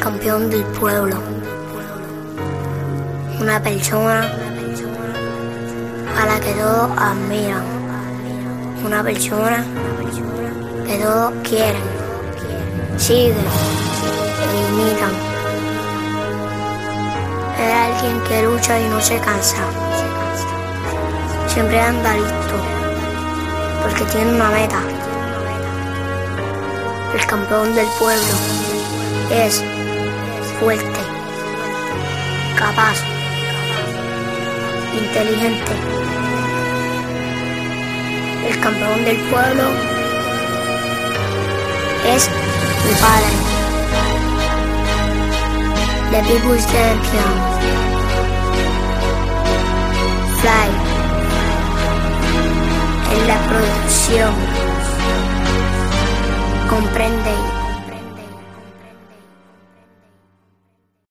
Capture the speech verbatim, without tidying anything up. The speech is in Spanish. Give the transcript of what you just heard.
campeón del pueblo, una persona a la que todos admiran, una persona que todos quieren, siguen e imitan. Es alguien que lucha y no se cansa, siempre anda listo, porque tiene una meta. El campeón del pueblo es fuerte, capaz, inteligente. El campeón del pueblo es mi padre, The People's Champion, Fly, en la producción. Comprende